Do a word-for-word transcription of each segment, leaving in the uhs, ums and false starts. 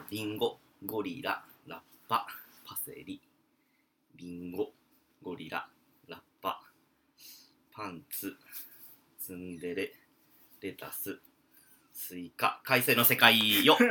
リンゴ、ゴリラ、ラッパ、パセリ、リンゴ、ゴリラ、ラッパ、パンツ、ツンデレ、レタス、スイカ、海星の世界よ。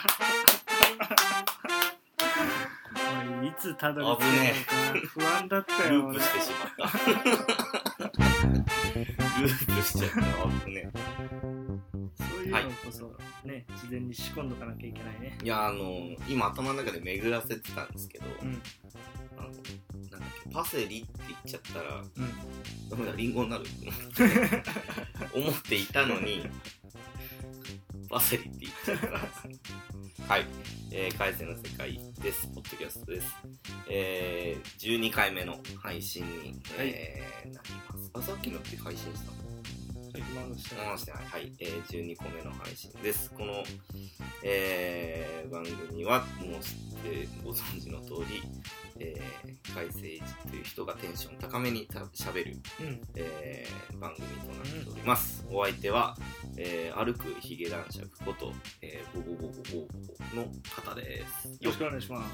いつたどり着くのか不安だったよ。 ループしてしまったループしちゃった。危ね。 そういうのこそ、はい、ね、事前に仕込んどかなきゃいけないね。 いや、あの今頭の中で巡らせてたんですけど、うん、あのなんだっけ、パセリって言っちゃったら、うん、ダメだ、リンゴになる思っていたのにパセリって言っちゃったはい、えー、海星の世界です。ポッドキャストです。えー、じゅうにかいめの配信に、えー、なります。あ、さっきのって配信したの？ 今のしてない。 はい、えー、じゅうにこめの配信です。この、えー、番組はもう知ってご存知の通り、えー、海星一という人がテンション高めにしゃべる、うん、えー、番組となっております。うん、お相手は、えー、歩くヒゲ男爵こと、えー、ボボボボボボの方です。 よろしくお願いします。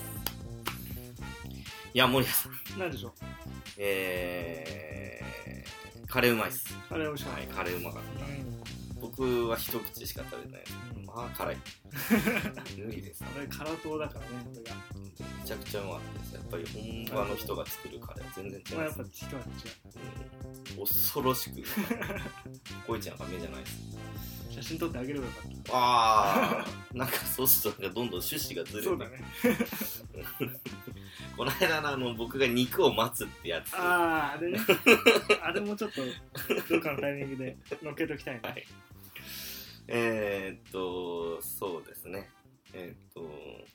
いや、森谷さん。 何でしょう。 えー、カレーうまいっす。 カレー美味しい。 はい、カレーうまかった。うん、僕は一口しか食べてない。うん、まあ辛い。無理です。 これ辛党だからね、これが。 めちゃくちゃうまかったです。やっぱり本場の人が作るカレーは全然違う。 まあ、やっぱ人は違う。 うん、恐ろしく。こいちゃんが目じゃないです。 写真撮ってあげればよかった。 ああ、なんかそうするとどんどん趣旨がずれて。 そうだね。 この間のあの僕が肉を待つってやつ。 ああ、あれね。あれもちょっとどっかのタイミングで乗っけときたいね。はい、 えー、っとそうですね。えー、っと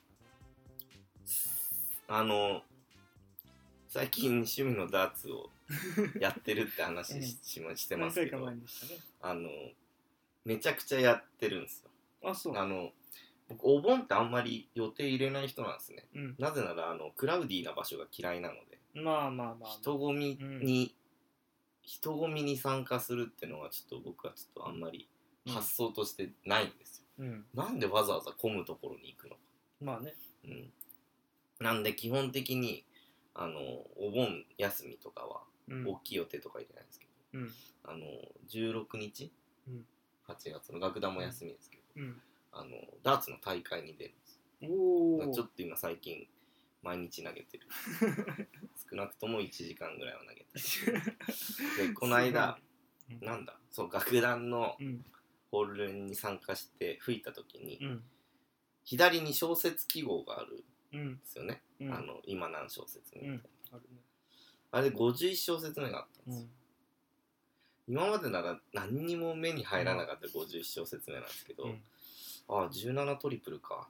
あの最近趣味のダーツをやってるって話 し,、うん、してますけど、 何回か前にしたね。 あのめちゃくちゃやってるんですよ。 あ、そう。 あの僕お盆ってあんまり予定入れない人なんですね。うん、なぜならあのクラウディーな場所が嫌いなので。 まあまあまあ、まあ。 人混みに、うん、人混みに参加するっていうのはちょっと僕はちょっとあんまり発想としてないんですよ。うん、なんでわざわざ混むところに行くのか。 まあね。 うん。なんで基本的にあのお盆休みとかは、うん、大きい予定とか入れないんですけど、うん、あのじゅうろくにち、うん、はちがつの楽団も休みですけど、うん、あのダーツの大会に出るんです。おー。ちょっと今最近毎日投げてる少なくともいちじかんぐらいは投げてるでこの間、うん、なんだそう楽団のホールに参加して吹いた時に、うん、左に小節記号があるんですよね、うん、あの今何小節目みたいな、うん、あるね、あれごじゅういち小節目があったんですよ、うん、今までなら何にも目に入らなかったごじゅういち小節目なんですけど、うん、ああじゅうななトリプルか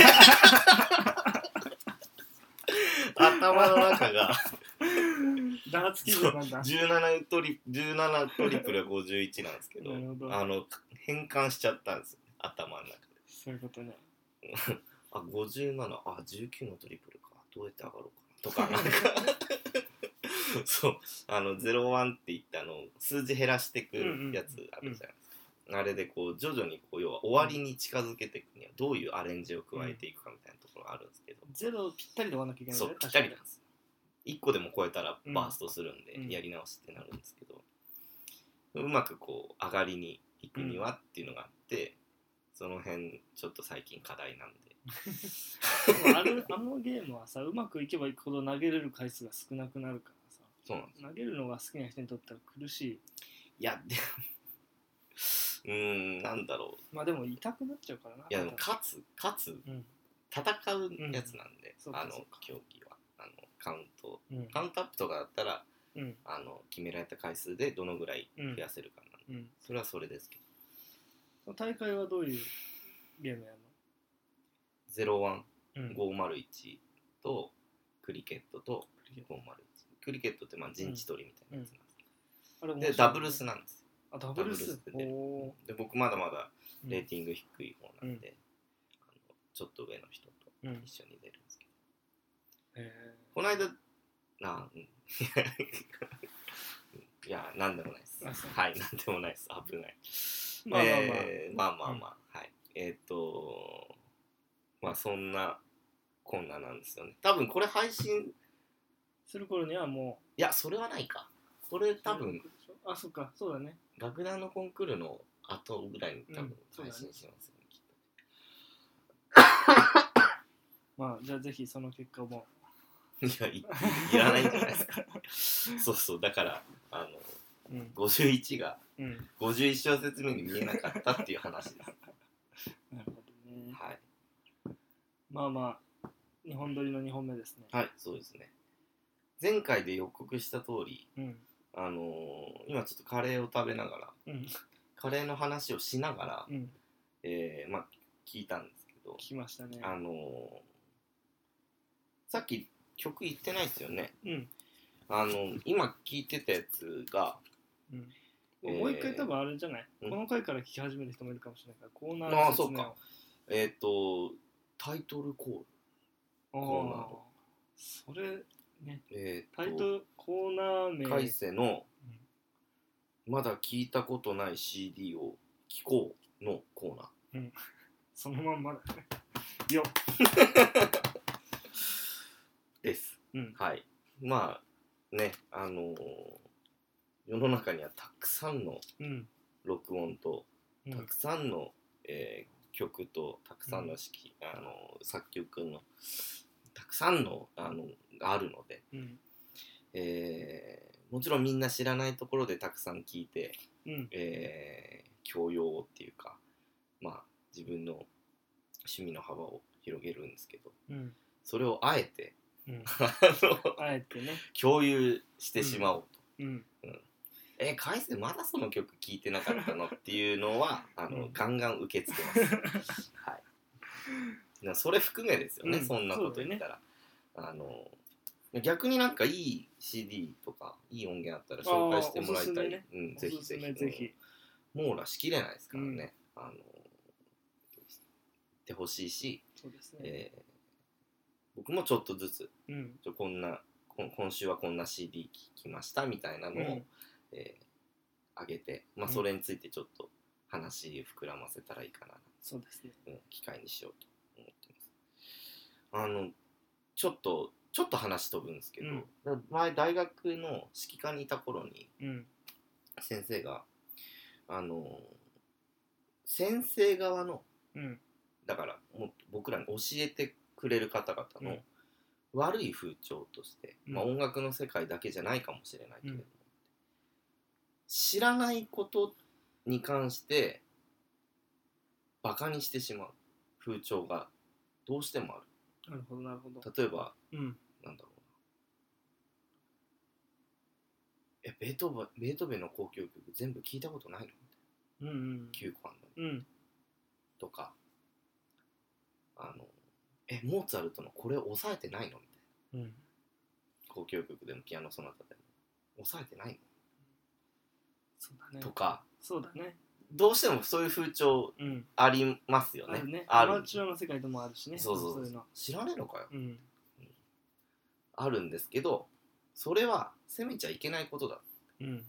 頭の中がダーツ記号なんだ。 じゅうななトリじゅうななトリプルはごじゅういちなんですけど、あの変換しちゃったんですよ頭の中で。 そういうことね。 あごじゅうなな、あじゅうきゅうのトリプルか、どうやって上がろうかなとかなんかそうあのゼロワンって言ってあの数字減らしていくやつあるじゃないですか、うんうん、あれでこう徐々にこう要は終わりに近づけていくにはどういうアレンジを加えていくかみたいなところがあるんですけど、うん、 ゼロぴったりで終わらなきゃいけない、ね、 そうぴったりなんです。いっこでも超えたらバーストするんで、うん、やり直しってなるんですけど、うん、うまくこう上がりに行くにはっていうのがあって、うん、その辺ちょっと最近課題なんででもあるあのゲームはさ、うまくいけばいくほど投げれる回数が少なくなるからさ、 そうなんです。 投げるのが好きな人にとっては苦しい。 いやでもうーんなんだろう、 まあでも痛くなっちゃうからな。 いやでも勝つ勝つ、うん、戦うやつなんで、うん、あの競技はあのカウント、うん、カウントアップとかだったら、うん、あの決められた回数でどのぐらい増やせるかなんで、うん、それはそれですけど。大会はどういうゲームやるの？ ゼロワン、ごまるいちとクリケットとごまるいち。クリケットってまあ陣地取りみたいなやつなんですけど、うんうん、でダブルスなんです。 あ、ダブルスで、で僕まだまだレーティング低い方なんで、うん、あのちょっと上の人と一緒に出るんですけど、うん、この間な、うん、いやなんでもないです。はい、なんでもないです。危ない。まあまあまあ、えー、まあまあまあ、うん、はい。えっ、ー、とまあそんなこんななんですよね。多分これ配信する頃にはもういやそれはないか。これ多分あそっかそうだね楽団のコンクールの後ぐらいに多分配信しますよね、 うん、まあじゃあぜひその結果もいや い, いらないんじゃないですかそうそうだからあの、うん、ごじゅういちがごじゅういち小節目に見えなかったっていう話ですなるほどね。 はい。 まあまあにほん撮りのにほんめですね。 はいそうですね。前回で予告した通り、 うん、 あのー、今ちょっとカレーを食べながら、うん、カレーの話をしながら、うんえー、まあ聞いたんですけど、 聞きましたね。 あのー、さっき曲言ってないですよね。うん、あのー、今聞いてたやつが、 うんえー、もう一回多分あれじゃない、この回から聞き始める人もいるかもしれないからコーナーの説明を。ああそうか。えっ、ー、とタイトルコールコーナーのそれね、えー、タイトルコーナー名カイセの、うん、まだ聞いたことない シーディー を聞こうのコーナー、 うん、そのまんまだねよです、うん、はいまあねあのー、世の中にはたくさんの録音と、うん、たくさんの、えー、曲とたくさんの式、うん、あの作曲のたくさんのあのがあるので、うんえー、もちろんみんな知らないところでたくさん聞いて、うんえー、教養っていうか、まあ、自分の趣味の幅を広げるんですけど、うん、それをあえて、うん、 あえてね共有してしまおうと。うんうんえー、返せまだその曲聴いてなかったのっていうのはあの、うん、ガンガン受け付けますはいそれ含めですよね、うん、そんなこと言ったら、ね、あの逆になんかいい シーディー とかいい音源あったら紹介してもらいたい、ねうん、ぜひぜひぜひ、うん、網羅しきれないですからね、うん、あのってほしいしそうですね、えー、僕もちょっとずつ、うん、ちょこんな今週はこんな シーディー 聴きましたみたいなのを、うんえー、上げて、まあ、それについてちょっと話膨らませたらいいかな、 そうですね、 うん、機会にしようと思ってます。あのちょっとちょっと話飛ぶんですけど、うん、前大学の指揮科にいた頃に、うん、先生があの先生側の、うん、だからもっと僕らに教えてくれる方々の悪い風潮として、うんまあ、音楽の世界だけじゃないかもしれないけれども、うん、知らないことに関してバカにしてしまう風潮がどうしてもある。 なるほどなるほど。 例えば、うん、なんだろうなえベートーベンベートーベンの交響曲全部聞いたことないのみたいな、うんうん、きゅうこあんのに、うん、とかあのえモーツァルトのこれを抑えてないのみたいな、うん、交響曲でもピアノソナタでも抑えてないの、 そうだね、 とかそうだねどうしてもそういう風潮ありますよね、 うん、あるねアマチュアの世界でもあるしねそうそうそう、そういうの知らねえのかよ、うんうん、あるんですけどそれは責めちゃいけないことだ、うんうん、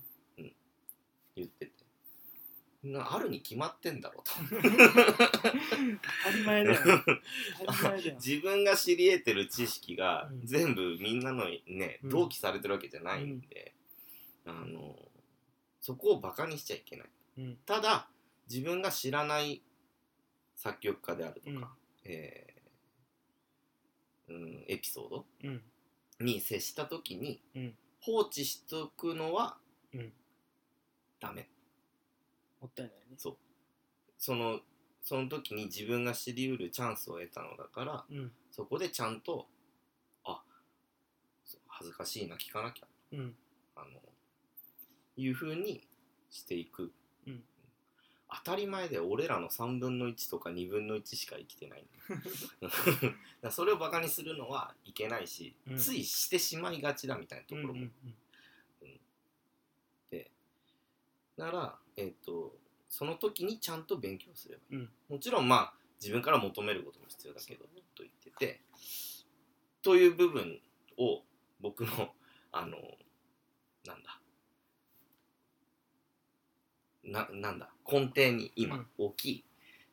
言っててあるに決まってんだろうと当たり前だよ、ね、当たり前だよ自分が知り得てる知識が全部みんなのね、うん、同期されてるわけじゃないんで、うん、あのそこをバカにしちゃいけない、うん、ただ自分が知らない作曲家であるとか、うんえーうん、エピソード、うんに接した時に、うん、放置しとくのは、うん、ダメ。 もったいないね。 そう。そのその時に自分が知り得るチャンスを得たのだから、うん、そこでちゃんとあ恥ずかしいな聞かなきゃ、うん、あのいう風にしていく、うん、当たり前で俺らのさんぶんのいちとかにぶんのいちしか生きてないだそれをバカにするのはいけないし、うん、ついしてしまいがちだみたいなところも、うんうんうん、でだから、えーと、その時にちゃんと勉強すればいい、うん、もちろんまあ自分から求めることも必要だけど、ね、と言っててという部分を僕のあのなんだな, なんだ根底に今置き、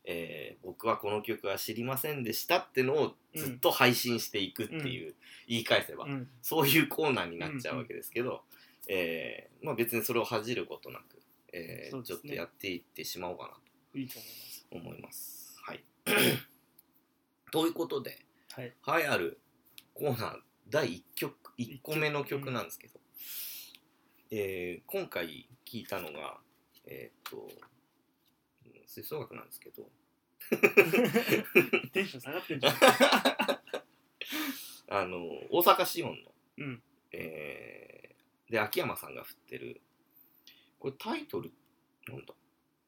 えー、僕はこの曲は知りませんでしたってのをずっと配信していくっていう、うん、言い返せば、うん、そういうコーナーになっちゃうわけですけど、うんうん、えーまあ、別にそれを恥じることなく、えーね、ちょっとやっていってしまおうかなといいと思います。 思います。はい。ということで、 はい、 栄えあるコーナーだいいっきょく、いっこめの曲なんですけど、うん、えー、今回聴いたのが、えー、っと、吹奏楽なんですけどテンション下がってんじゃんあの大阪シオンの、 うん、 えー、で秋山さんが振ってる、これタイトルなんだ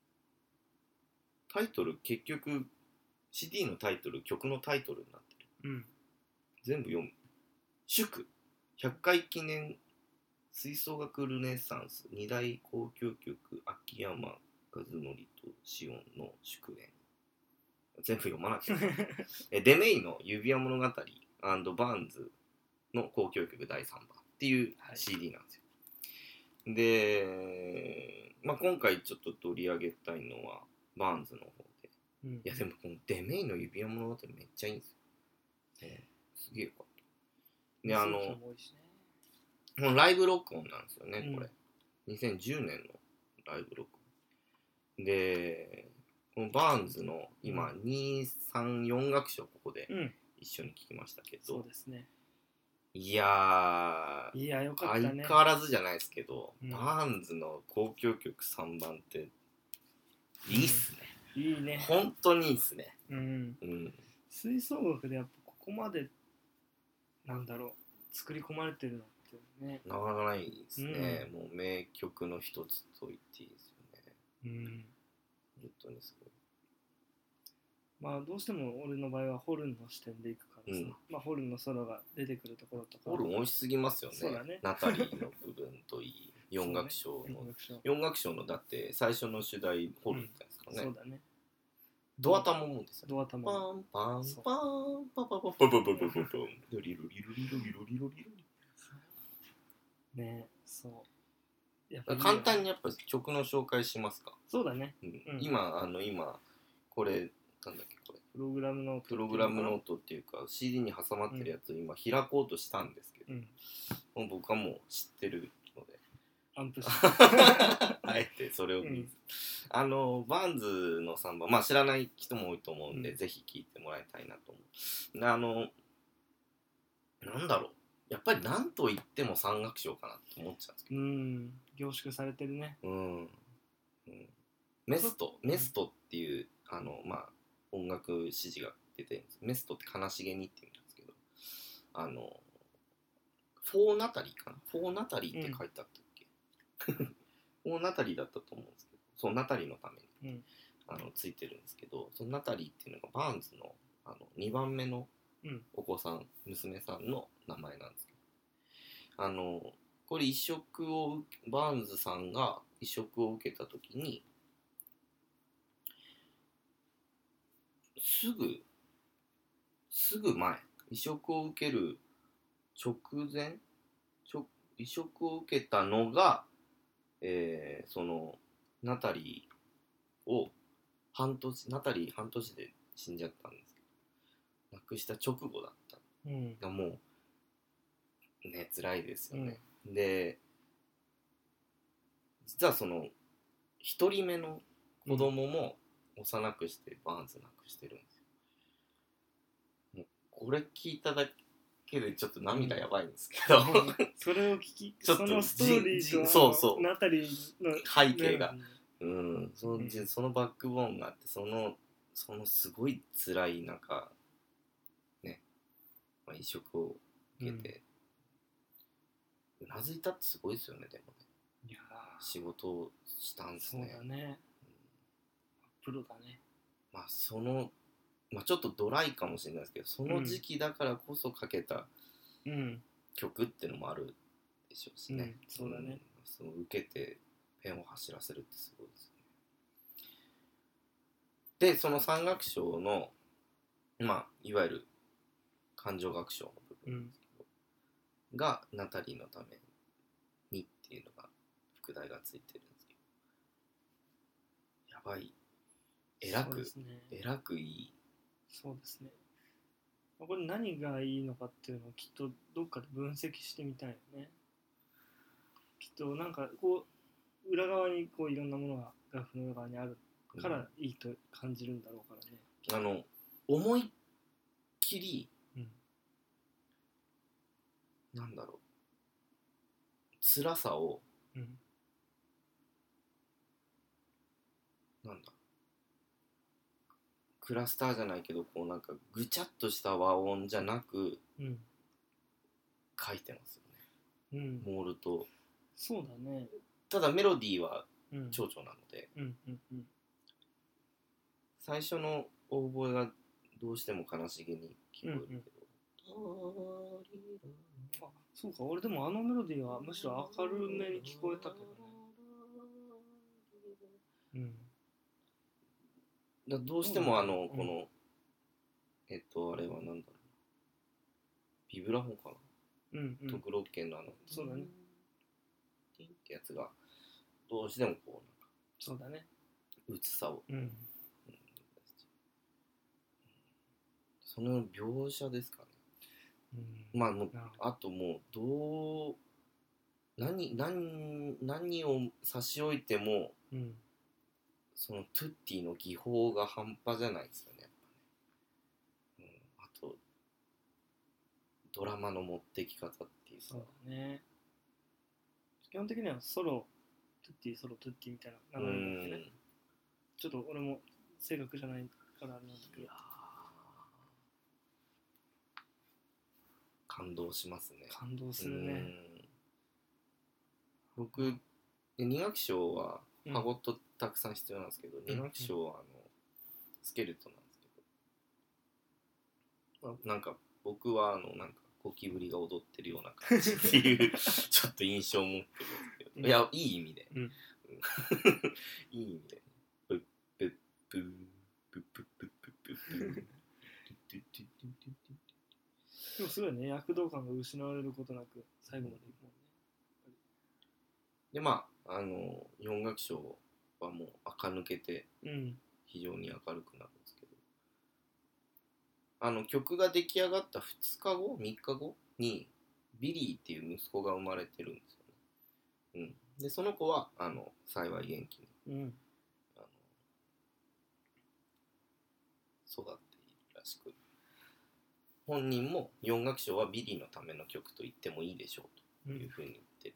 タイトル結局 シーディー のタイトル曲のタイトルになってる、うん、全部読む。祝ひゃっかい記念吹奏楽ルネサンスに大交響曲秋山和則とシオンの祝宴、全部読まなきゃえデメイの指輪物語&バーンズの交響曲だいさんばんっていう シーディー なんですよ、はい、で、まあ、今回ちょっと取り上げたいのはバーンズの方で、うん、いやでもこのデメイの指輪物語めっちゃいいんですよ、えー、すげえよかったで、あのこのライブ録音なんですよね、これ、うん、にせんじゅうねんのライブ録音で、このバーンズの今、うん、にさんよん楽章ここで一緒に聴きましたけど、 うん、そうですね、 いやー、 いやよかったね、 相変わらずじゃないですけど、うん、バーンズの交響曲さんばんっていいっすね、 うん、いいね、 本当にいいっすね、 うんうん、吹奏楽でやっぱここまでなんだろう作り込まれてるのってねなかなかないですね、うん、もう名曲の一つと言っていいですよね、うん、本当にすごい。 まあどうしても俺の場合はホルンの視点でいくからさ、うん、まあホルンのソロが出てくるところとか、 ホルン美味しすぎますよね。 そうだね、 ナタリーの部分といいよん楽章の、ね、よん楽章のだって最初の主題ホルンじゃないですかね、うん、そうだね、ドア玉もですよね、ドア玉パンパンパンパンパンパンパンパンパンパンパンパンリルリルリルリルリルリルリルね、そうやっぱ簡単にやっぱ曲の紹介しますか。 そうだね、 うんうん、今あの今これなんだっけこれプログラムノートプログラムノートっていうか シーディー に挟まってるやつを今開こうとしたんですけど、うん、もう僕はもう知ってるのでアンプしてあえてそれを見ず、うん、あのバーンズのさんばん、まあ知らない人も多いと思うんで、うん、ぜひ聴いてもらいたいなと思う。あのなんだろうやっぱり何と言ってもさん楽章かなと思っちゃうんですけど、 うん凝縮されてるね、うん、うん、 メストメストっていうあのまあ音楽指示が出てるんです。メストって悲しげにって意味なんですけど、あのフォーナタリーかなフォーナタリーって書いてあったっけ、うん、フォーナタリーだったと思うんですけど、そうナタリーのために、うん、あのついてるんですけど、そのナタリーっていうのがバーンズの、あのにばんめのお子さん、うん、娘さんの名前なんですけど、あのこれ移植をバーンズさんが移植を受けた時にすぐすぐ前移植を受ける直前移植を受けたのが、えー、そのナタリーを半年ナタリー半年で死んじゃったんですけど、亡くした直後だったが、うん、もうね辛いですよね、うん、で実はその一人目の子供も幼くしてバーンズ亡くしてるんですよ、もうこれ聞いただけでちょっと涙やばいんですけど、うん、 それを聞きちょっとそのストーリーとそうそうナタリーの背景が、うん、その、うん、そのバックボーンがあって、そのそのすごい辛い中ね、まあ、移植を受けて、うん、うなずいたってすごいですよね。でもね、いや仕事をしたんですね。 そうだね、うん、プロだね。 まあそのまあ、ちょっとドライかもしれないですけど、その時期だからこそ書けた曲っていうのもあるでしょうしね、うん、 そうだね、うん、 その受けてペンを走らせるってすごいですね。でそのさん楽章のまあいわゆる感情楽章の部分ですけど、うん、がナタリーのためにっていうのが副題がついてるんですけど、やばいえらく、 そうですね、 えらくいい。 そうですね。これ何がいいのかっていうのをきっとどっかで分析してみたいよね。きっとなんかこう裏側にこういろんなものが楽譜の裏側にあるからいいと感じるんだろうからね。 あの思いっきり、 うん、 なんだろう、辛さを、 うん、 なんだクラスターじゃないけどこうなんかぐちゃっとした和音じゃなくうん書いてますよね、 うん、 モールと。 そうだね。 ただメロディーはうん蝶々なので、 うんうんうん、 最初のオーボエがどうしても悲しげに聞こえるけど、 うんうん、あ、そうか、俺でもあのメロディーはむしろ明るめに聞こえたけどね。うん、 だどうしてもあの、 うん、 このえっとあれはなんだろう、ビブラフォンかな、 うんうん、 とグロッケンのあのそうだね、 ティンってやつがどうしてもこうなんかそうだね、 うつさを、 うん、うん、 その描写ですかね。まあもうあともうどう何何何を差し置いても、うん、そのトゥッティの技法が半端じゃないですよね、やっぱね、うん、あとドラマの持ってき方っていうか。 そうだね。基本的にはソロトゥッティソロトゥッティみたいな流れだってね。ちょっと俺も正確じゃないからあれなんだけど、 感動しますね。 感動するね。 僕に楽章はファゴットたくさん必要なんですけど、うん、に楽章はあのスケルトンなんですけど、まあ、なんか僕はあのなんかゴキブリが踊ってるような感じっていうちょっと印象を持ってるんですけど、うん、いやいい意味で、うん、いい意味でプップップープップップップップップッでもすごいね、躍動感が失われることなく最後までいくもんね。 でまああのよん楽章はもう垢抜けて非常に明るくなるんですけど、うん、あの曲が出来上がったふつかごみっかごにビリーっていう息子が生まれてるんですよね、うん、でその子はあの幸い元気に、うん、あの育っているらしく、本人もよん楽章はビリーのための曲と言ってもいいでしょうというふうに言ってる、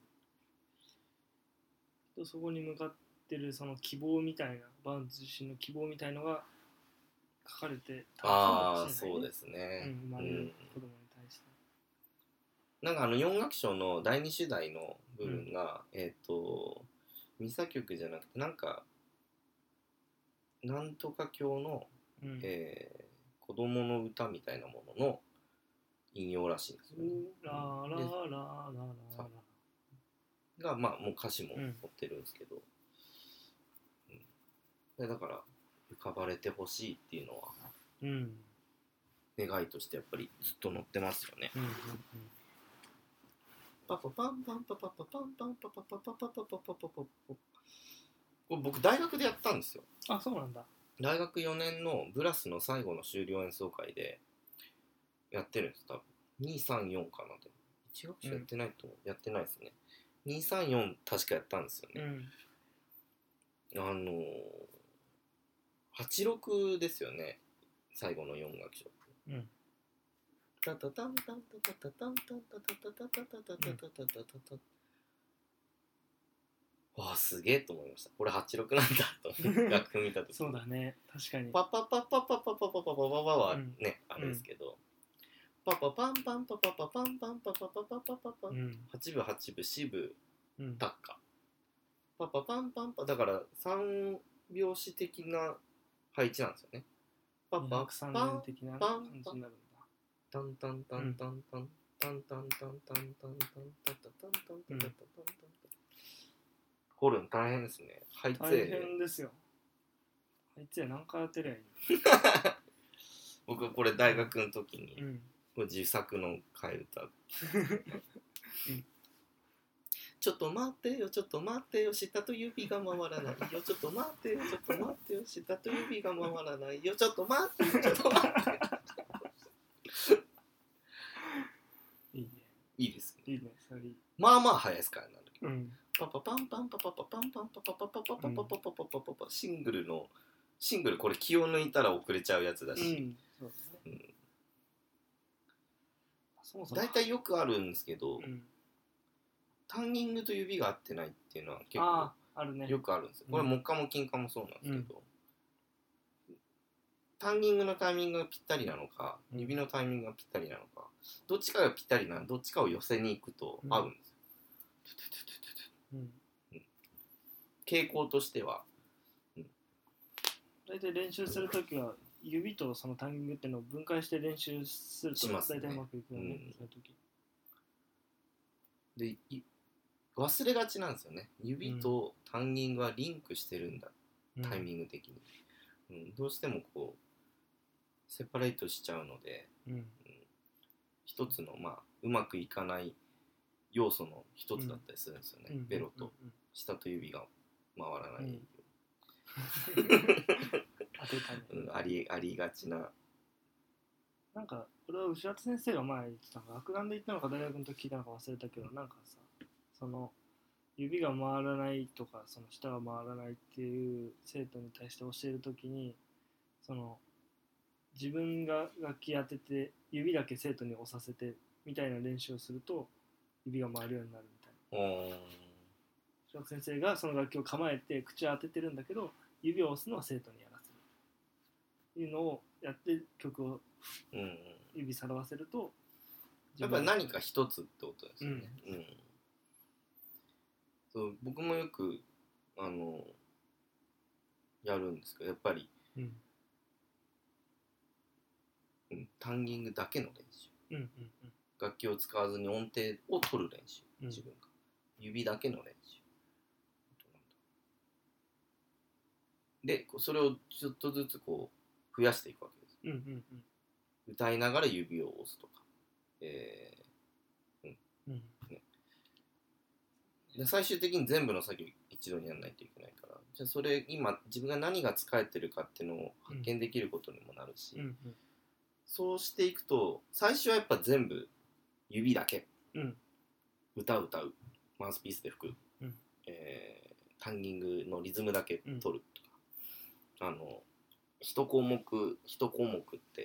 うん、そこに向かってるその希望みたいな、バーンズ自身の希望みたいのが書かれてたかもしれないね。 ああ、そうですね、 うん、生まれる子供に対して、 うん、なんかあのよん楽章のだいに主題の部分が、うん、えっ、ー、とミサ曲じゃなくてなんかなんとか教の、うん、えー子供の歌みたいなものの引用らしいんですよね。ララララララがまあもう歌詞も載ってるんですけど、うんうん、でだから浮かばれてほしいっていうのは、うん、願いとしてやっぱりずっと載ってますよね。パパパンパンパパパパンパンパパパパパパパパパパパ、これ僕大学でやったんですよ。 あ、そうなんだ。 大学よねんのブラスの最後の修了演奏会でやってるんです。多分にさんよんかな。でもいち楽章やってないと、うん、やってないですね。にさんよん確かやったんですよね、うん、あのー、はちろくですよね、最後のよん楽章、うん、タタタンタンタタタンタンタタタタタタタタタタタタタ、わあすげえと思いました。これはちろくなんだと楽譜見た時そうだね、確かにパパパパパパパパパパパはね、あれですけど、パパパンパンパパパパンパンパパパパパパパン、はちぶはちぶしぶタッカ、パパパンパンパ、だからさん拍子的な配置なんですよね。パパパンパンパンパンタンタンタンタンタンタンタンタンタンタンタンタンタンタンタンタンタンタンタン、ホルン大変ですね。ハイツェ大変ですよ。ハイツェ何回やってりゃいい僕はこれ大学の時に、うん、これ自作の替え歌、うん、 ちょっと待ってよちょっと待ってよ下と指が回らないよちょっと待ってよちょっと待ってよ下と指が回らないよちょっと待ってよちょっと待ってよいいね。 いいですね。 いいね。それいい。 まあまあ早いですからね。 うん。 パパパンパンパパパパンパンパパパパパパパパパパパパパシングルのシングルこれ気を抜いたら遅れちゃうやつだし。うん。そうですね。うん。そもそもだいたいよくあるんですけど、うん、タンギングと指が合ってないっていうのは結構ああるね。よくあるんですよ。これ木貨も金貨もそうなんですけど、うん、タンギングのタイミングがぴったりなのか、うん、指のタイミングがぴったりなのか、どっちかがぴったりなのどっちかを寄せに行くと合うんですよ。うんうんうん、傾向としては、うん、 大体練習するときは指とそのタンギングっていうのを分解して練習すると大体うまくいくよね。そういう時で忘れがちなんですよね。指とタンギングはリンクしてるんだ、うん、タイミング的に、うん、どうしてもこうセパレートしちゃうので、うんうん、一つのまあうまくいかない要素の一つだったりするんですよね、うん、ベロと下と指が回らないように、うん、当てたね、うん、あり、ありがちな。 なんかこれは牛畑先生が前言ってたのが学団で言ったのか大学の時聞いたのか忘れたけど、なんかさその指が回らないとかその舌が回らないっていう生徒に対して教えるときにその自分が楽器当てて指だけ生徒に押させてみたいな練習をすると指が回るようになるみたいな。牛畑先生がその楽器を構えて口を当ててるんだけど指を押すのは生徒にやらせるっていうのをやって曲を指さらわせると、 やっぱり何か一つってことですよね、うんうん、そう僕もよくあのやるんですけどやっぱり、うんうん、タンギングだけの練習、うんうんうん、楽器を使わずに音程を取る練習、うん、自分が指だけの練習でそれをちょっとずつこう増やしていくわけです、うんうんうん、歌いながら指を押すとか、えーうんうんね、で最終的に全部の作業一度にやらないといけないから、じゃあそれ今自分が何が使えてるかっていうのを発見できることにもなるし、うんうんうん、そうしていくと最初はやっぱ全部指だけ、うん、歌う歌うマウスピースで吹く、うんえー、タンギングのリズムだけ取るとか、うん、あの一項目一項目って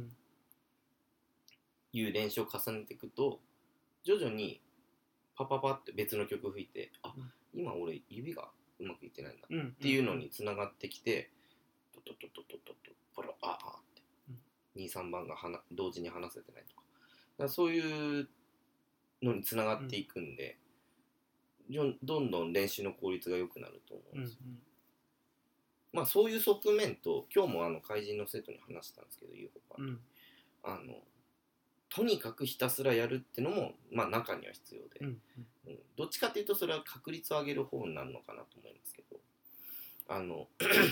いう練習を重ねていくと徐々にパパパって別の曲吹いて、あ、うん、今俺指がうまくいってないんだっていうのにつながってきて、トトトトトトトポロああって、うん、にさんばんがはな同時に話せてないとか、だからそういうのにつながっていくんで、うん、どんどん練習の効率が良くなると思うんですよ、うんうん、まあそういう側面と今日もあの怪人の生徒に話したんですけど、ユーホパー、うん、あのとにかくひたすらやるってのも、まあ、中には必要で、うんうん、どっちかっていうとそれは確率を上げる方になるのかなと思いますけど、あの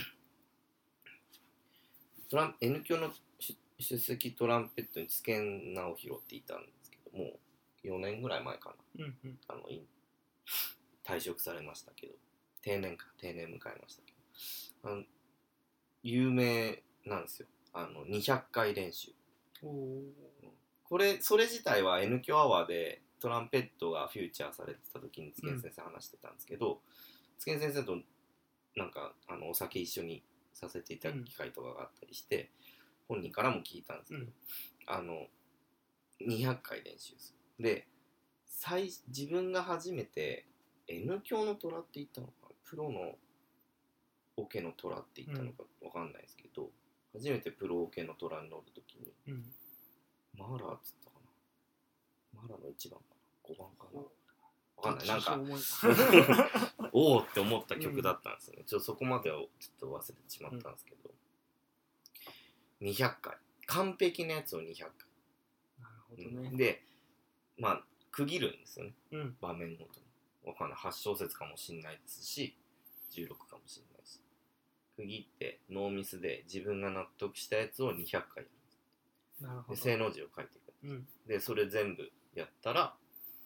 トラン N 響の出席トランペットに津堅直弘っていたんですけども、よねんぐらい前かな、うんうん、あの退職されましたけど、定年か定年迎えましたけど、あの有名なんですよ、あのにひゃっかい練習。おこれそれ自体は N 響アワーでトランペットがフューチャーされてた時に津堅先生話してたんですけど、津堅、うん、先生となんかあのお酒一緒にさせていただく機会とかがあったりして、うん、本人からも聞いたんですけど、うん、あのにひゃっかい練習するで最自分が初めて N 響の虎って言ったのかプロのオケの虎って言ったのか分かんないですけど、うん、初めてプロオケの虎に乗るときに、うん、マーラーっつったかな、マーラーのいちばんかなごばんかな分かんない、なんかおおって思った曲だったんですよね、うん、ちょっとそこまではちょっと忘れてしまったんですけど、うん、にひゃっかい完璧なやつをにひゃっかい、なるほどね、うん、でまあ区切るんですよね、うん、場面ごとに分かんないはち小節かもしれないですしじゅうろくかもしれないし、区切ってノーミスで自分が納得したやつをにひゃっかいやるんです。なるほど。で正の字を書いていく、うん、でそれ全部やったら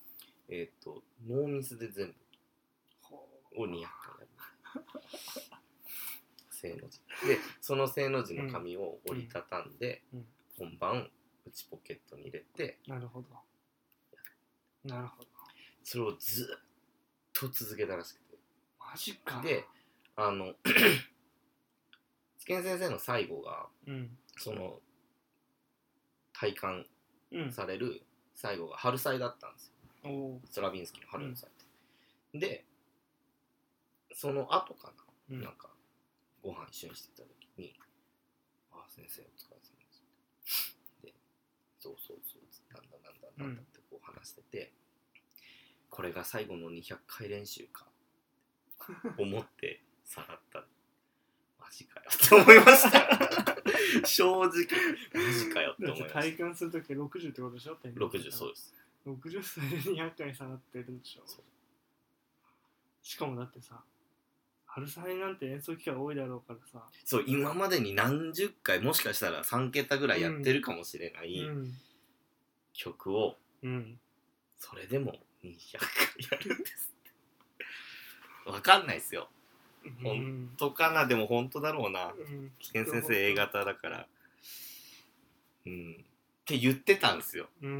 えっ、ー、とノーミスで全部をにひゃっかいやる正の字で、その正の字の紙を折りたたんで、うんうん、本番内ポケットに入れて、 なるほどなるほど、 それをずっと続けたらしくて、 マジか。 で、あのつけん先生の最後が、うん、その体感される最後が春祭だったんですよ、ストラビンスキーの春の祭って、うん、でその後かな、うん、なんかご飯一緒にしてた時に、ああ先生お疲れ様ですで、そうそうそうなんだなんだなんだってこう話してて、うん、これが最後のにひゃっかい練習か思って下がったマジかよって思いました正直マジかよって思いました。 体感するときろくじゅうってことでしょ。 ろくじゅう、そうです。 ろくじゅっさいでにひゃっかい下がってるでしょ。しかもだってさ、春祭なんて演奏機会多いだろうからさ、 そう、今までに何十回もしかしたらさんけたぐらいやってるかもしれない、うん、曲を、うん、それでもにひゃっかいやるんですってわかんないっすよ、本当かな、でも本当だろうな。危険先生 A 型だから、うん、って言ってたんですよ、うん、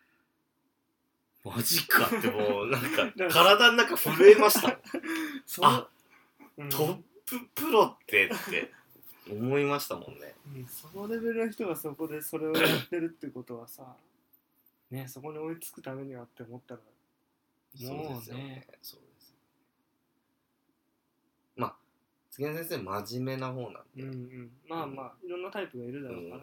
マジかってもうなんか体の中震えましたあ、うん、トッププロってって思いましたもんね、 うん、そのレベルの人がそこでそれをやってるってことはさね、そこに追いつくためにはって思ったらもうね、そうですよね、そうです。 まあつけん先生真面目な方なんで、うんうん、 まあまあ、うん、いろんなタイプがいるだろうからね、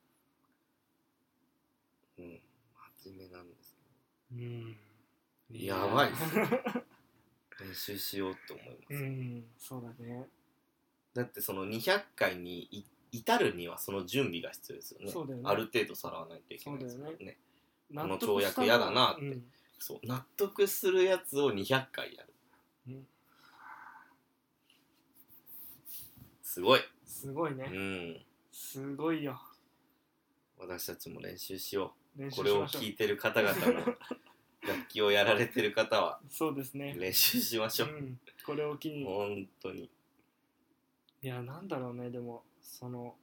うん、うん、真面目なんですけど、うん、やばいっす練習しようと思います、 うん、そうだね。 だってそのにひゃっかいに至るにはその準備が必要ですよね。そうだよね、ある程度さらわないといけないですよね。そうだよね、この跳躍嫌だなって、うん、そう納得するやつをにひゃっかいやる、うん、すごいすごいね、うん、すごいよ。 私たちも練習しよう。これを聞いてる方々も楽器をやられてる方はそうですね、 練習しましょう、うん、 これを機に本当に。 いや、なんだろうね、でもその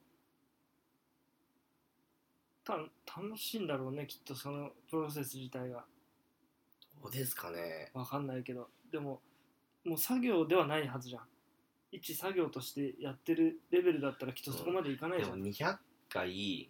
た楽しいんだろうね、きっとそのプロセス自体が。 どうですかね、 わかんないけど、でももう作業ではないはずじゃん。一作業としてやってるレベルだったらきっとそこまでいかないじゃん、 うん、でもにひゃっかい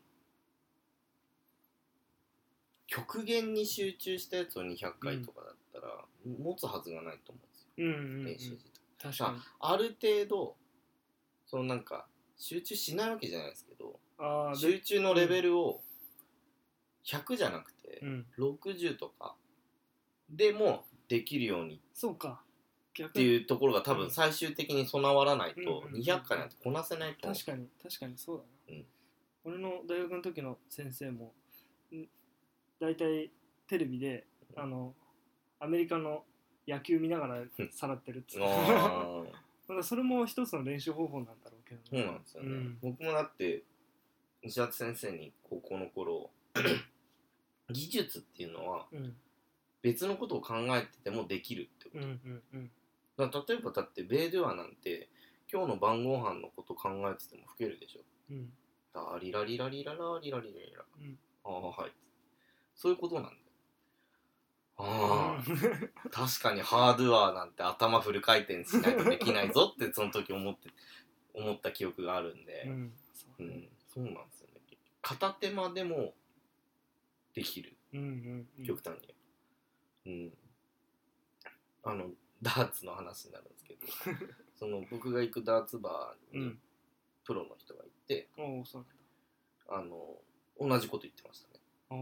極限に集中したやつをにひゃっかいとかだったら、うん、持つはずがないと思うんですよ、うんうんうん、練習自体。確かに あ, ある程度そのなんか集中しないわけじゃないですけど、あ集中のレベルをひゃくじゃなくてろくじゅうとかでもできるように、 そうかっていうところが多分最終的に備わらないとにひゃっかいなんてこなせないと思う。 確かに確かにそうだな、うん、俺の大学の時の先生もだいたいテレビであのアメリカの野球見ながらさらってるっつってなんかそれも一つの練習方法なんだろうけどね。そうなんですよね、うん、僕もだって西畑先生に高校の頃技術っていうのは別のことを考えててもできるってこと、うんうんうん、だから例えばだってベードゥアなんて今日の晩ご飯のこと考えてても吹けるでしょ、うん、ダリラリラリララリラリラリラ、うん、ああはい、そういうことなんだよ。ああ、うん、確かにハードワーなんて頭フル回転しないとできないぞってその時思って思った記憶があるんで、うんそうね、うん、そうなんですよね。片手間でもできる、うんうんうん、極端に、うん、あのダーツの話になるんですけどその僕が行くダーツバーにプロの人がいて、うん、そうあの同じこと言ってましたね。うん、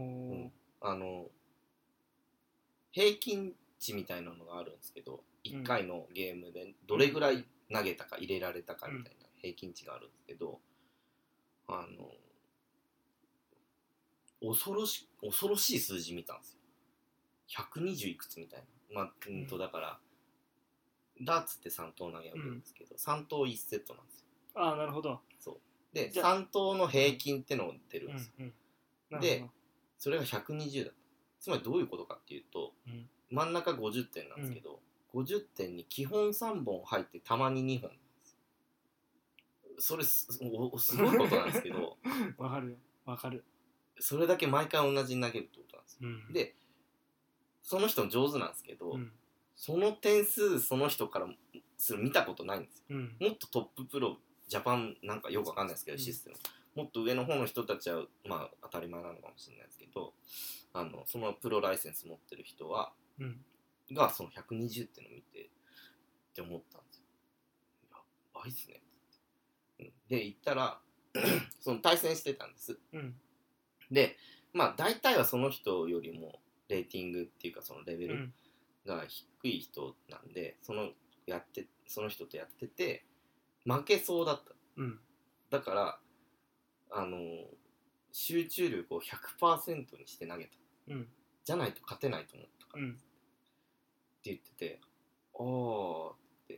あの平均値みたいなのがあるんですけど、いっかいのゲームでどれぐらい投げたか入れられたかみたいな平均値があるんですけど、あの恐ろし恐ろしい数字見たんですよ。ひゃくにじゅういくつみたいな。まあ、うんとだからダーツってさん投投げるんですけど、うん、さん投いちセットなんですよ。 ああ、なるほど。 そうでさん投の平均ってのを出るんですよ、うんうん、でそれがひゃくにじゅうだった。 つまりどういうことかっていうと、うん、真ん中ごじゅってんなんですけど、うん、ごじゅってんに基本さんぼん入ってたまににほんなんですよ。それ す, すごいことなんですけどわかるよわかる。 それだけ毎回同じに投げるってことなんですよ、うん、でその人も上手なんですけど、うん、その点数その人からする見たことないんですよ、うん、もっとトッププロジャパンなんかよくわかんないですけど、うん、システムもっと上の方の人たちはまあ当たり前なのかもしれないですけど、あのそのプロライセンス持ってる人は、うん、がそのひゃくにじゅうってのを見てって思ったんですよ。やばいっすねって。で行ったらその対戦してたんです、うん、でまあ大体はその人よりもレーティングっていうかそのレベルが低い人なんで、そのやってその人とやってて負けそうだった、うん、だからあの集中力を ひゃくパーセント にして投げた、うん、じゃないと勝てないと思ったから、うん、って言ってて、ああって、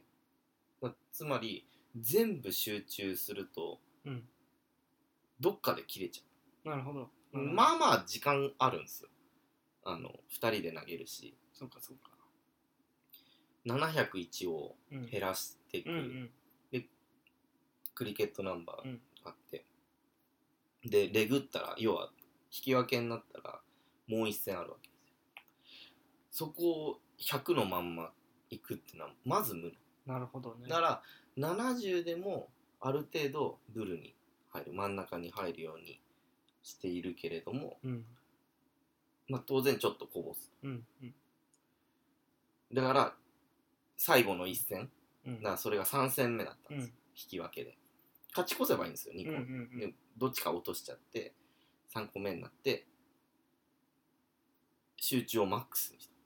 つまり全部集中すると、うん、どっかで切れちゃう。なるほど。 まあまあ時間あるんですよ。あのふたりで投げるし、 そうかそうか。 ななひゃくいちを減らしていく、うんうんうん、でクリケットナンバーがあって、うん、でレグったら要は引き分けになったらもう一戦あるわけですよ。そこをひゃくのまんまいくってのはまず無理。 なるほどね。 だからななじゅうでもある程度ブルに入る、真ん中に入るようにしているけれども、うん、まあ、当然ちょっとこぼす、うんうん、だから最後のいっ戦、うん、だからそれがさん戦目だったんです、うん、引き分けで勝ち越せばいいんですよにこ、うんうんうん、でどっちか落としちゃってさんこめになって集中をマックスにした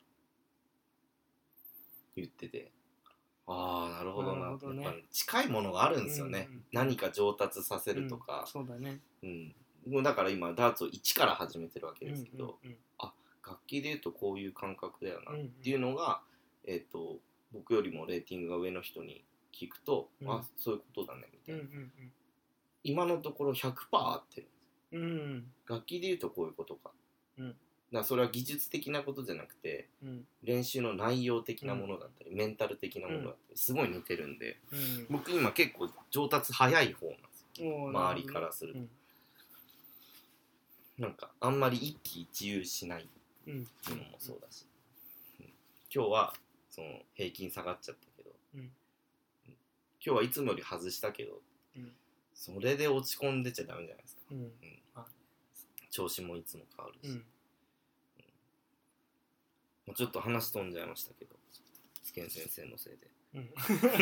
言ってて、ああなるほど な, なるほど、ね、やっぱ近いものがあるんですよね、うんうん、何か上達させるとか、 うん、そうだね、 うん、だから今ダーツをいちから始めてるわけですけど、うんうんうん、あ楽器でいうとこういう感覚だよなっていうのが、うんうん、えーと、僕よりもレーティングが上の人に聞くと、うん、あそういうことだねみたいな、うんうんうん、今のところ ひゃくパーセント 合ってるんですよ、うんうん、楽器でいうとこういうことか、うん、だからそれは技術的なことじゃなくて、うん、練習の内容的なものだったり、うん、メンタル的なものだったりすごい似てるんで、うん、僕今結構上達早い方なんですよ、周りからすると、うん、なんかあんまり一喜一憂しないっていうのもそうだし、うんうん、今日はその平均下がっちゃったけど、うん、今日はいつもより外したけど、うん、それで落ち込んでちゃダメじゃないですか、うんうん、調子もいつも変わるし、うんうん、ちょっと話飛んじゃいましたけどスケン先生のせいで、うん、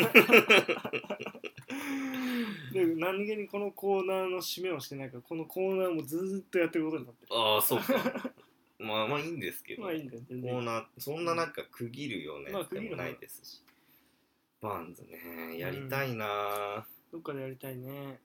で何気にこのコーナーの締めをしてないからこのコーナーもずっとやってることになってる。 ああそうかまあまあいいんですけど、 まあいいんだよ全然。 コーナーそんななんか区切るようなやつでもないですし、まあ、バーンズねやりたいな、 うん、どっかでやりたいね。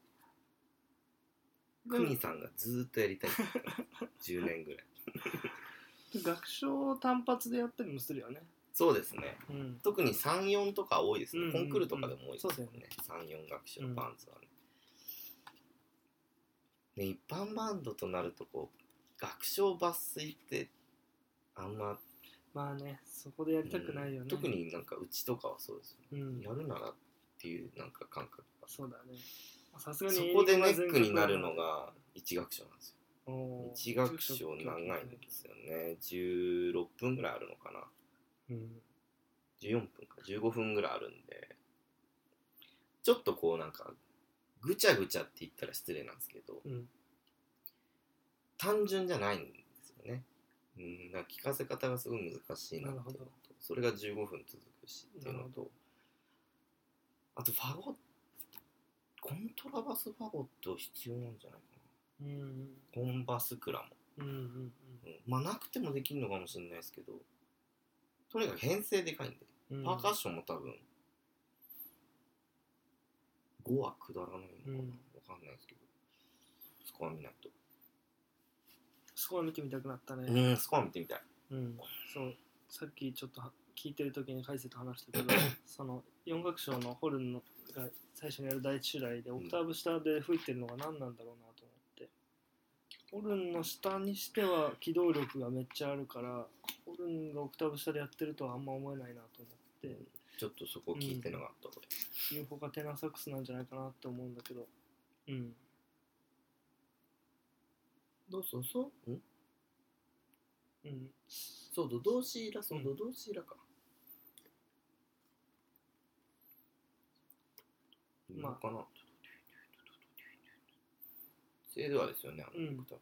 クニさんがずっとやりたいじゅうねんぐらい学章単発でやったりもするよね。 そうですね、うん、特に さんよん とか多いですね、うんうんうん、コンクールとかでも多いですよね、さんよん学習のバンズはね、うん、で一般バンドとなるとこう学章抜粋ってあんままあねそこでやりたくないよね、 うん、特になんかうちとかはそうですよね、うん、やるならっていうなんか感覚がそうだね。さすがにそこでネックになるのがいち学章なんですよ。いち学章長いんですよね。じゅうろっぷんぐらいあるのかな、うん、じゅうよんぷんかじゅうごふんぐらいあるんでちょっとこうなんかぐちゃぐちゃって言ったら失礼なんですけど、うん、単純じゃないんですよね、うん、なんか聞かせ方がすごい難しいなっていうのとそれがじゅうごふん続くしっていうのとあとファゴコントラバスファゴット必要なんじゃないかな、うん、コンバスクラも、うんうんうん、まあなくてもできるのかもしれないですけどとにかく編成でかいんで、うん、パーカッションも多分ごは下らないのかな、うん、わかんないですけどスコア見ないとスコア見てみたくなったね。 うんスコア見てみたい、 うん、そうさっきちょっと聞いてる時に解説話したけどそのよん楽章のホルンのが最初にやる第一主題でオクターブ下で吹いてるのが何なんだろうなと思って、 ホルンの下にしては機動力がめっちゃあるから、ホルンがオクターブ下でやってるとはあんま思えないなと思って、うん、 ちょっとそこ聞いてなかった、これ。ユーフォがテナーサックスなんじゃないかなって思うんだけど、うん。 どうそうそううんうん。 そうドドーシーラ、そうドドーシーラか。まあかな。それではですよね、あの、うん、多分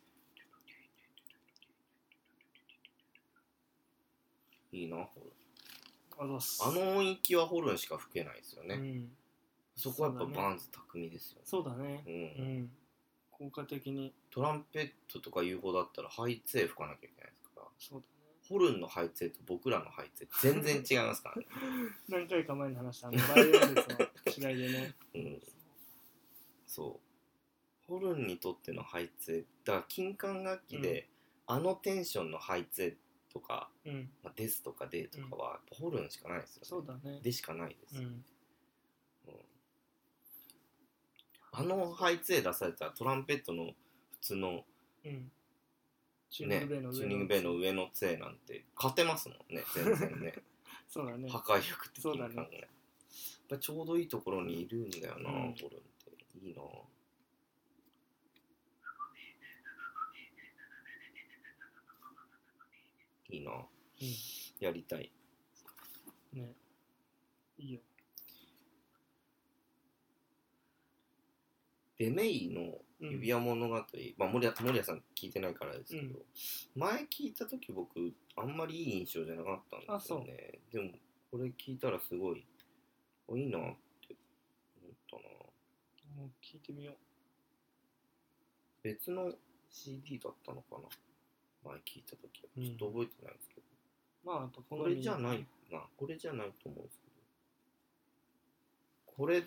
いいな、ホルン。あの音域はホルンしか吹けないですよね。うん、そこはやっぱバーンズ巧ですよね。 そうだね。うん。うん、効果的に。 トランペットとか ユーフォー だったらハイツェ吹かなきゃいけないですから。 そうだね。 ホルンのハイツェと僕らのハイツェ全然違いますからね。 何回か前に話したあのバイオレンスの違いでね。 うん。そう。ホルンにとってのハイツェ、だから金管楽器で、うん、あのテンションのハイツェとか、うんまあ、ですとかでとかは、うん、ホルンしかないですよね。 そうだね。 でしかないです、うんうん、あのハイツェ出されたらトランペットの普通の、うんチューニングベイの上の、 ね、チューニングベイの上のツェなんて勝てますもんね、全然ね。 そうだね。 破壊力的に考え、ね、やっぱちょうどいいところにいるんだよな、うん、ホルンっていいな。いいな、うん、やりたいね。いいよ。 でメイの指輪物語、うん、まあ森谷、森谷さん聞いてないからですけど、うん、前聞いた時僕あんまりいい印象じゃなかったんですよね。でもこれ聞いたらすごいいいなって思ったな。 もう聞いてみよう。 別の シーディー だったのかな、前聞いた時は。ちょっと覚えてないんですけど、 うん、まああとこれじゃないな、これじゃないと思うんですけど、これ、うん、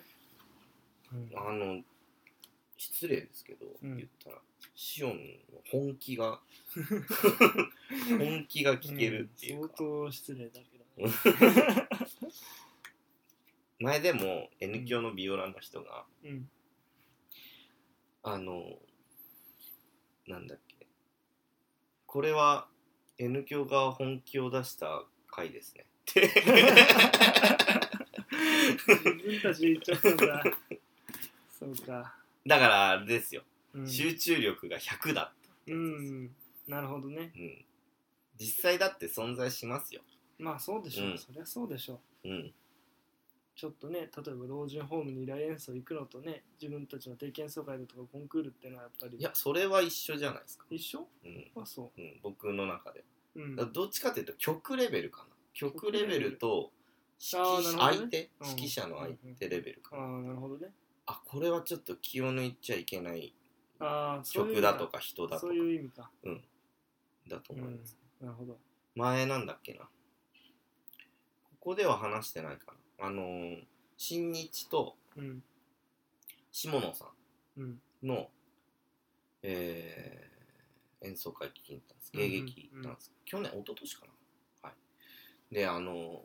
あの失礼ですけど、うん、言ったらシオンの本気が本気が聞けるっていうか、 うん、相当失礼だけどね。 前でも N 響のビオラの人が、うん、あのなんだっけ、これは N 響が本気を出した回ですねって自分たちで言っちゃったんだ。そうか。 だからあれですよ、うん、集中力がひゃくだった。 うん、なるほどね、 うん。実際だって存在しますよ。 まあそうでしょう、うん、そりゃそうでしょう。うん。ちょっとね、例えば老人ホームに依頼演奏行くのとね、自分たちの定期演奏会だとかコンクールっていうのはやっぱり。 いや、それは一緒じゃないですか。 一緒？ うん。 あ、そう。 うん、僕の中で。うん、だどっちかというと曲レベルかな。曲レベルと指揮、ね、相手、うん、指揮者の相手レベルかな。 ああ、なるほどね。 あ、これはちょっと気を抜いちゃいけない曲だとか人だとか。 そういう意味か。 うん。だと思います。 うん、なるほど。 前なんだっけな。ここでは話してないかな。あのー、新日と下野さんの、うん、えー、演奏会聞きに行ったんです。芸劇行ったんです。うんうんうん、去年、一昨年かな。はい。で、あのー、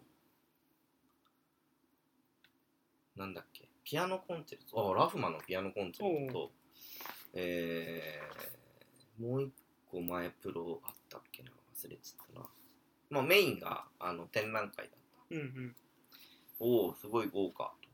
なんだっけ。ピアノコンチェルト、あ、ラフマンのピアノコンチェルトと、えー、もう一個前プロあったっけな、忘れちゃったな。まあメインがあの展覧会だった。うんうん。おお、すごい豪華と思って、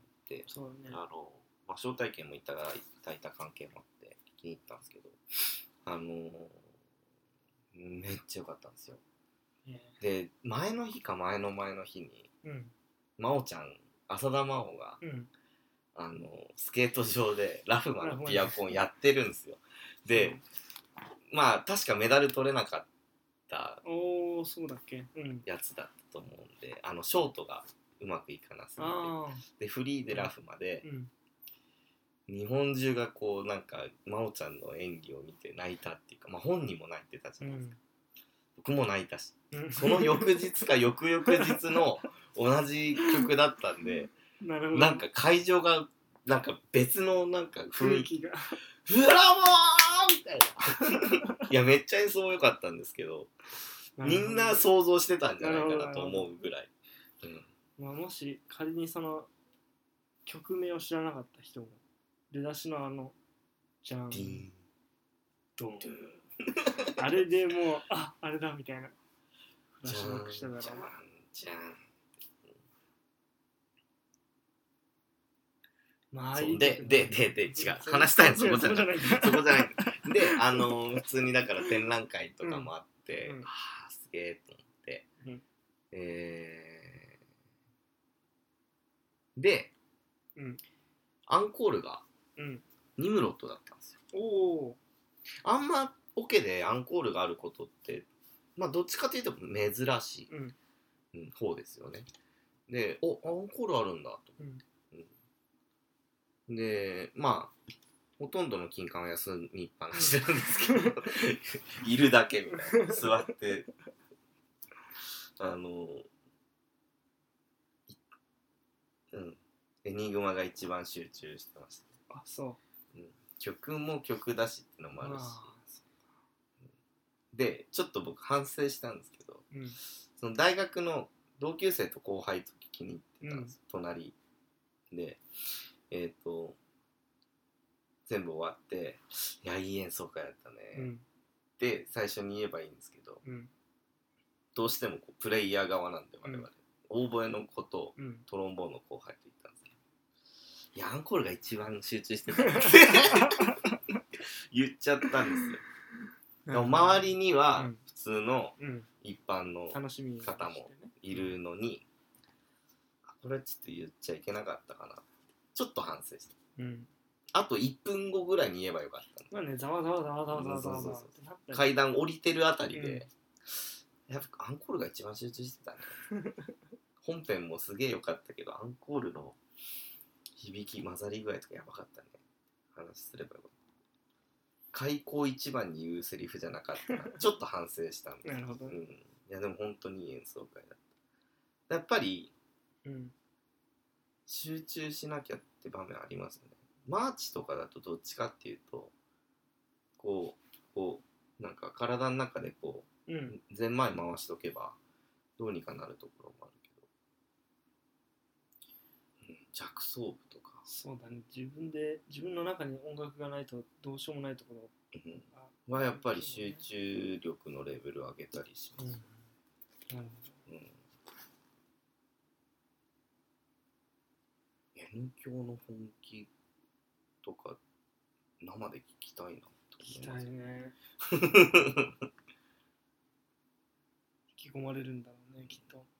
そうね、 あの、まあ、招待券もいただいた関係もあって聞きに行ったんですけど、あのー、めっちゃ良かったんですよ。で、前の日か前の前の日に、うん、真央ちゃん、浅田真央が、うんあのスケート場でラフマのピアコンやってるんですよ。で、まあ確かメダル取れなかったおーそうだっけ、うん、 やつだったと思うんで、あのショートがうまくいかなすぎて、でフリーでラフマで、うん、日本中がこうなんか真央ちゃんの演技を見て泣いたっていうか、まあ本人も泣いてたじゃないですか、うん、僕も泣いたし、うん、その翌日か翌々日の同じ曲だったんでなるほど、なんか会場がなんか別のなんか雰囲気がブラボーみたいないやめっちゃ演奏良かったんですけど、みんな想像してたんじゃないかなと思うぐらい、 うんまあ、もし仮にその曲名を知らなかった人も出だしのあのじゃんドンあれでもうああれだみたいなフラッシュバックしただろうな。 じゃんまあそういい曲でででで違う話したいのそこじゃないそこじゃないそこじゃないであの普通にだから展覧会とかもあって、 うんうん、 ああすげえと思って、うん、えー、で、うん、アンコールがニムロットだったんですよ。おお。あんまオケでアンコールがあることってまあどっちかというと珍しい、うんうん、方ですよね。で、おアンコールあるんだと、うんうん、でまあほとんどの金管は休みっぱなしなんですけどいるだけみたいな座ってあのうんエニグマが一番集中してました。 あそう、 うん、曲も曲だしってのもあるし、でちょっと僕反省したんですけど、うん、その大学の同級生と後輩と気に入ってたんです、うん、隣でえっ、ー、と全部終わっていやいい演奏会だったね、うん、で最初に言えばいいんですけど、うん、どうしてもこうプレイヤー側なんで我々、うん、オーボエの子とトロンボーンの後輩と言ったんですけど、うん、いやアンコールが一番集中してたって言っちゃったんですよ。でも周りには普通の一般の方もいるのに、これちょっと言っちゃいけなかったかなちょっと反省した、うん、あといっぷんごぐらいに言えばよかったまあね、ざわざわざわざわざわざわざわってなった階段降りてるあたりで、うん、やっぱアンコールが一番集中してたね本編もすげえ良かったけどアンコールの響き混ざり具合とかやばかったね。話すればよかった。開口一番に言うセリフじゃなかったなちょっと反省したんです。なるほど、うん、いやでも本当にいい演奏会だった。やっぱり、うん、集中しなきゃって場面ありますよね。マーチとかだとどっちかっていうとこうこうなんか体の中でこう、うん、ゼンマイ回しとけばどうにかなるところもあるけど、うん、弱奏部とかそうだね、自分で自分の中に音楽がないとどうしようもないところ、 うん、はやっぱり集中力のレベルを上げたりします、うん、なるほど、うん、N 響の本気とか生で聞きたいなと思います。聞きたいね引き込まれるんだろうねきっと。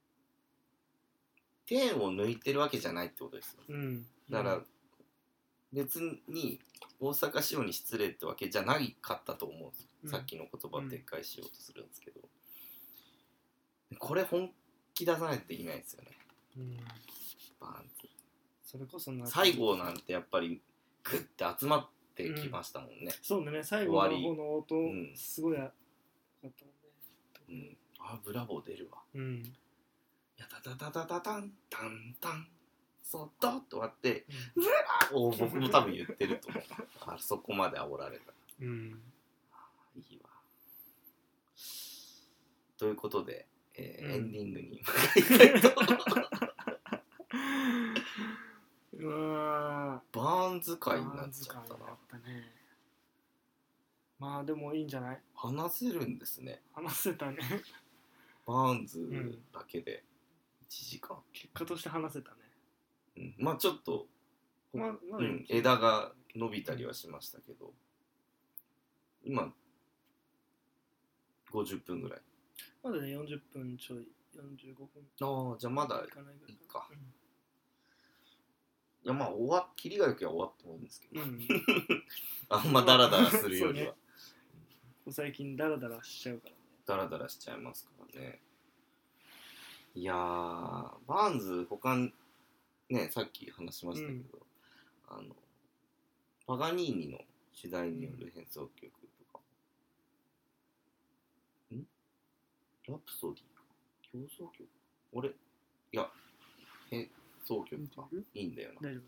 点を抜いてるわけじゃないってことですよ、うん、だから別に大阪仕様に失礼ってわけじゃないかったと思うんですよ、うん、さっきの言葉を撤回しようとするんですけど、うん、これ本気出さないとできないですよね、うん、バーンってそれこそ最後なんてやっぱりグッて集まってきましたもんね、うん、 そうだね最後の方の音、うん、すごいあったもんね、 うん、あブラボー出るわ、うんやたたたたたたんたんたんそっとって終わってうわ、うん、僕も多分言ってると思うあそこまで煽られた、うん、いいわということで、えーうん、エンディングに向かいたいとうわバーンズ会になっちゃったな。 ね、まあでもいいんじゃない。 話せるんですね。 話せたねバーンズだけでいちじかん、うん、 結果として話せたね、 うん、まあちょっと、ままうん、枝が伸びたりはしましたけど、うん、今ごじゅっぷんぐらいまだねよんじゅっぷんちょいよんじゅうごふんああじゃあまだいいか、うん、いやまあ終わ切りがよきゃ終わってもいいんですけど、うん、あんまダラダラするよりは、ね、 最近ダラダラしちゃうからねダラダラしちゃいますからね。いやーバーンズ他にねさっき話しましたけど、うん、あのパガニーニの主題による変奏曲とか、うん、んラプソディか競争曲俺いや変奏曲かいいんだよな大丈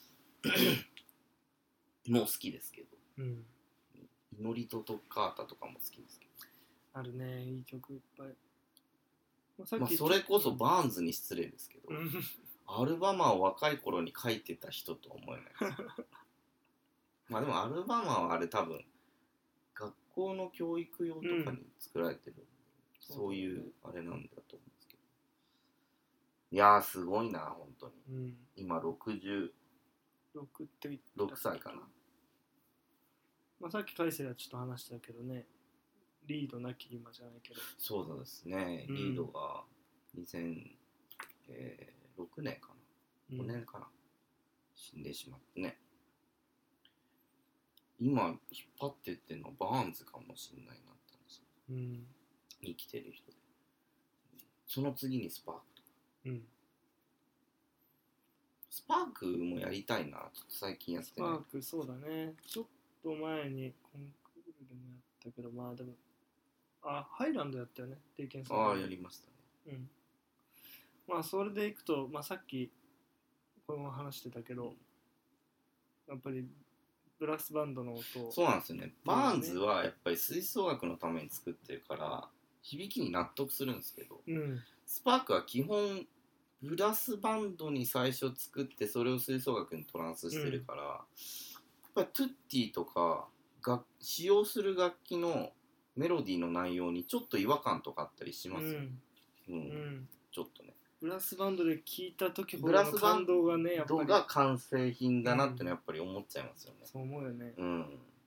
夫もう好きですけど、うん、祈りとトッカータとかも好きですけどあるねいい曲いっぱい、 まあ、さっきまあ、それこそバーンズに失礼ですけどアルバマを若い頃に書いてた人とは思えないですまあでもアルバマはあれ多分校の教育用とかに作られてる、うん、そういうあれなんだと思うんですけど、いやーすごいな本当に、うん、今ろくじゅうろくって言ったろくさいかな、 まあ、さっき大勢はちょっと話したけどね、リードなき今じゃないけど、 そうですね、うん、リードがにせんろくねんかな、ごねんかな、うん、死んでしまってね。今引っ張ってってるのはバーンズかもしれないなって話、うん、生きてる人で、その次にスパークとか、うん、スパークもやりたいな、ちょっと最近やってない。 スパークそうだね、ちょっと前にコンクールでもやったけど、まあでもあハイランドやったよね、定見さん。 ああやりましたね。 うん。まあそれでいくと、まあさっきこれも話してたけど、うん、やっぱりブラスバンドの音、 そうなんですよね。バーンズはやっぱり吹奏楽のために作ってるから響きに納得するんですけど、うん、スパークは基本ブラスバンドに最初作ってそれを吹奏楽にトランスしてるから、うん、やっぱりトゥッティとかが使用する楽器のメロディーの内容にちょっと違和感とかあったりしますよ、うんうんうん、ちょっとねブラスバンドで聴いた時ほどの感動がね、 やっぱりブラスバンドが完成品だなってのはやっぱり思っちゃいますよね、うん、 そう思うよね、 うん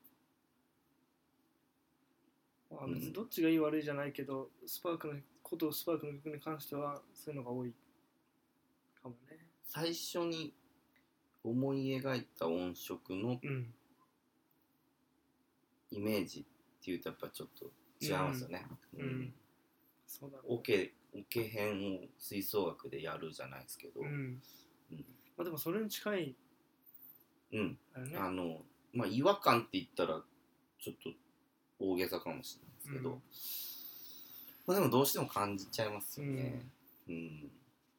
まあ、別にどっちがいい悪いじゃないけど、スパークのことスパークの曲に関してはそういうのが多いかもね。 最初に思い描いた音色のイメージっていうとやっぱちょっと違いますよね、うんうんうん、そうだね、オケオケ編を吹奏楽でやるじゃないですけど、うんうんまあ、でもそれに近い、 うん、あれね、あのまあ違和感って言ったらちょっと大げさかもしれないですけど、うんまあ、でもどうしても感じちゃいますよね、うんうん、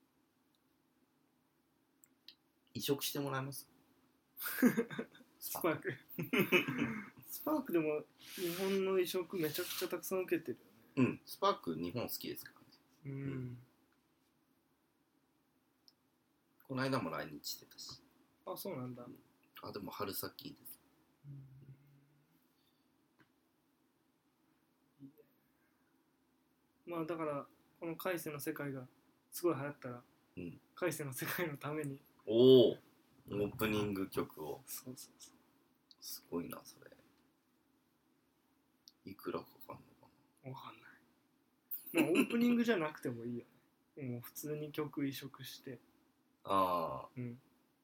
移植してもらえますスパークスパークでも日本の移植めちゃくちゃたくさん受けてるよね。うん、スパーク日本好きですからね、うんうん、この間も来日してたし。 あ、そうなんだ、 うん、あ、でも春先です、 うん、まあだからこの海星の世界がすごい流行ったら、うん、海星の世界のためにおおオープニング曲を、 そうそうそう、 すごいなそれ。いくらかかんのかな、わかんない。まあオープニングじゃなくてもいいよね。もう普通に曲移植して、 ああ、うん、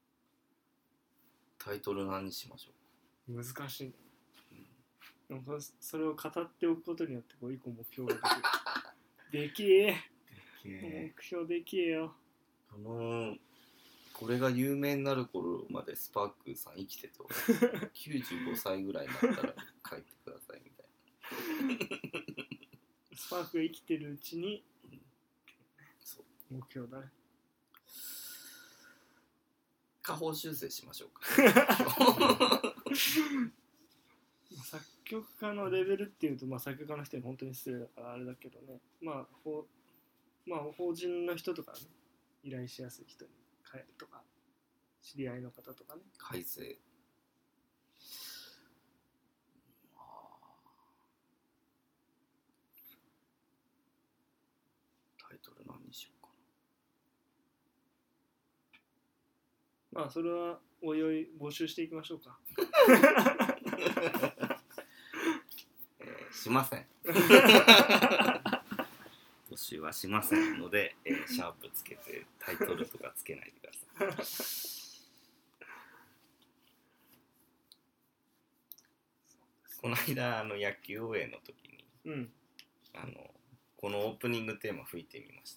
タイトル何にしましょう。難しい、ね、うん、でもそれを語っておくことによってこう一個目標ができるできえ目標できえよ。 あのーこれが有名になる頃までスパークさん生きててきゅうじゅうごさいぐらいになったら書いてくださいみたいなスパークが生きてるうちに、うん、そう目標だね。 下方修正しましょうか作曲家のレベルっていうと、まあ、作曲家の人に本当に失礼だからあれだけどね、まあ、ほまあ法人の人とかね、依頼しやすい人に変えるとか、知り合いの方とかね、 改正、タイトル何にしようかな。まあそれはおいおい募集していきましょうかえー、しません募集はしませんので、えー、シャープつけてタイトルとかつけないでくださいこの間あの野球応援の時に、うん、あのこのオープニングテーマ吹いてみま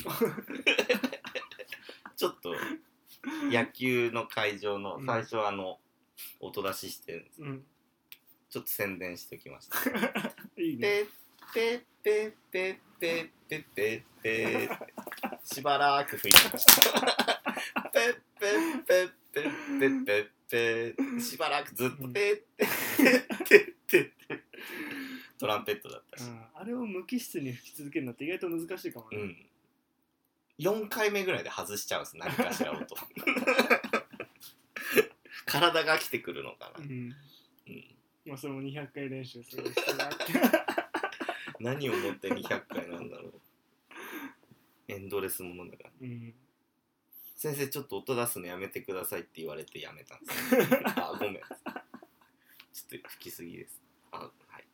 したちょっと野球の会場の最初はあの、うん、音出ししてるんです、うん、ちょっと宣伝しておきましたいいね、ペッペッペッペッペッペッペッしばらく吹いてましたペッペッペッペッペッペッペッしばらくずっとペッペッペットランペットだったし、 あ, あれを無機質に吹き続けるのって意外と難しいかもね、うん、 よんかいめぐらいで外しちゃうんです、何かしら音体が来てくるのかな、うんうん、 まあそれもにひゃっかい練習する必要があって何をもってにひゃっかいなんだろう。エンドレスものだから、うん、先生ちょっと音出すのやめてくださいって言われてやめたんですよあ、ごめん、ちょっと吹きすぎです。あ、はい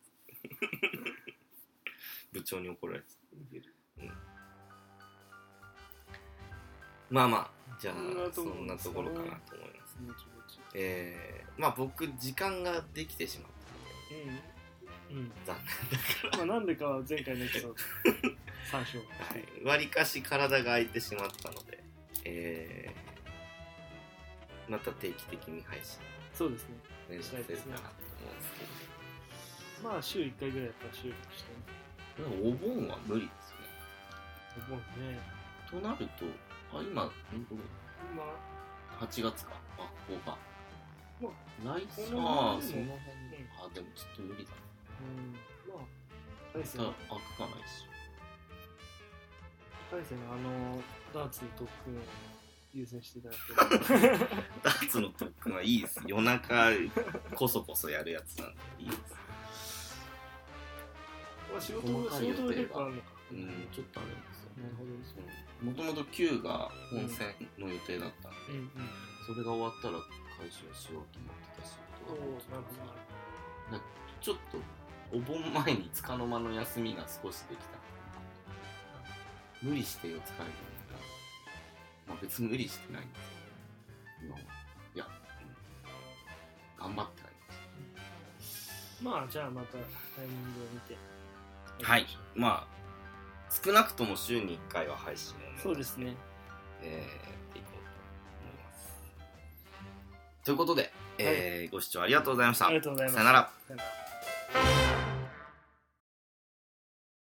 部長に怒られてた、うん、まあまあ、じゃあそんなところかなと思います。えー、まあ僕時間ができてしまったので、うんうん、残念だからまあなんでかは前回のエピソード参照、 はい、割かし体が空いてしまったので、えー、また定期的に配信そうですね練習するかなと思うんですけど、まあ週いっかいぐらいやっぱ収録してね。お盆は無理ですね。お盆ねとなると、あ、今今はちがつか、あ、ここが来週、ああ、その辺、あ、でもちょっと無理だな。うん、まあ、大勢開くかないし。 大勢のあのダーツの特訓を優先していただけるダーツの特訓はいいです。夜中こそこそやるやつなんでいいです。 まあ仕事も仕事も結構あるのか。 うん、ちょっとあるんですよ。 なるほどですね。 もともと Q が本戦の予定だったんで、うんうん、それが終わったら回収しようと思ってた仕事がなんかちょっとお盆前に束の間の休みが少しできた。無理してよ疲れてるから、まあ別に無理してないんですけど、今はいや、うん、頑張ってはいます。まあじゃあまたタイミングを見て、 はい、まあ少なくとも週にいっかいは配信をね、 そうですね、 えー、やっていこうと思います。ということで、えーはい、ご視聴ありがとうございました。 ありがとうございます。 さよなら。 さよなら。